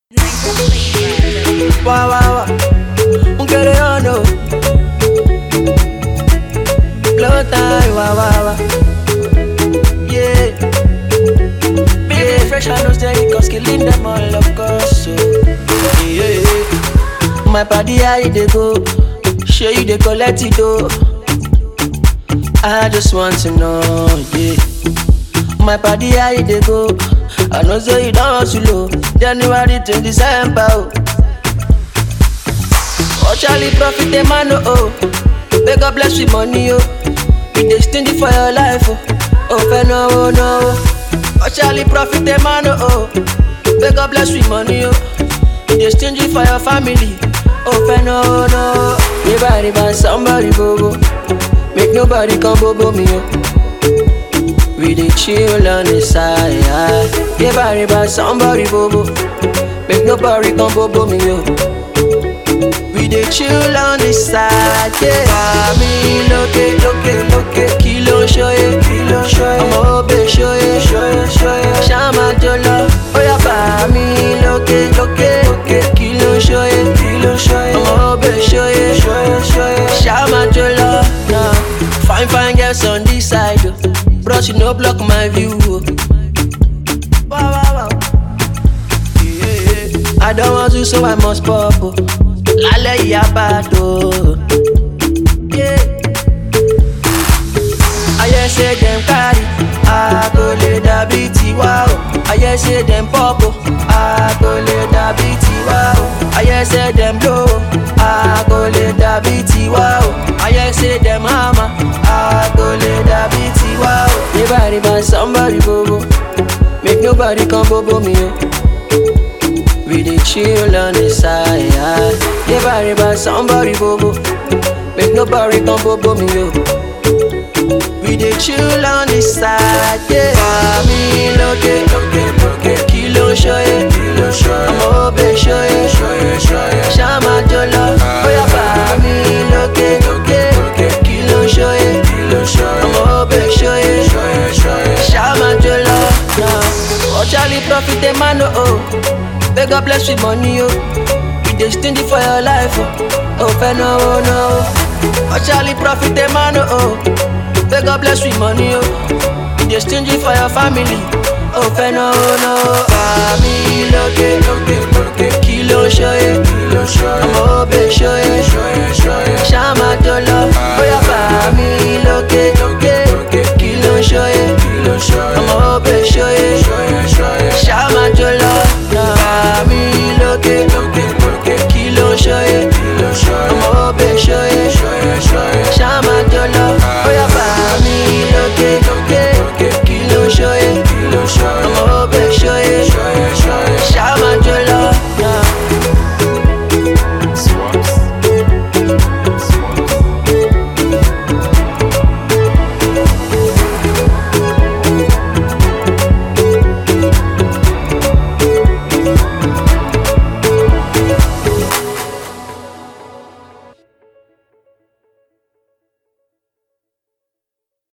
Wow, wow, wow. Un quereano. Blow time, wow, wow, wow. Yeah. Baby, fresh and no steady, cause killing them all, of course. So, yeah. My body, how you dey go? Show you dey collect it, though. I just want to know, yeah. My body, how you dey go? I know say you don't hustle low. January to December, oh. Oh, Charlie profit the man, oh. May God bless with money, oh. You dey stingy for your life, oh. Oh, no, oh, no. Oh, Charlie profit the man, oh. May God bless with money, oh. You dey stingy for your family, oh, no, oh, no. Everybody buy somebody, bobo. Make nobody come bobo me, oh. We dey chill on the side. Everybody buy somebody, bobo. Make nobody come bobo me, yo. We dey chill on the side, yeah. Me loke, kilo shoye, I'ma obey shoye, Shama jolo. Oh yeah, ba me loke, kilo shoye, I'ma obey shoye, Shama jolo. Nah, fine girls on this side, oh. Bros, you no block my view. Wow, wow, wow. Yeah. I don't want to, so I must pop. Lale ya bato. Yeah. I hear say them carry. I go le da biti wow. I hear say them pop. I go le da biti wow. I hear say them blow. I go le da biti wow. I hear say them hammer. I go le da biti wow. Everybody buy somebody, bobo. Make nobody come bobo me, oh. We dey chill on the side. Everybody buy somebody, bobo. Make nobody come bobo me, oh. We dey chill on the side, yeah. Me loke, kilo shoye, I'ma obey shoye, Shama jolo. Oh yeah, ba me loke, kilo shoye, I'ma obey shoye, Shama jolo. Nah, oh Charlie profit the man, oh. May God bless with money, oh. You dey stingy for your life, oh. Oh, no, oh, no. Oh Charlie profit the man, oh. May God bless with money, oh. You dey stingy for your family, oh, no, oh, no. Me loke,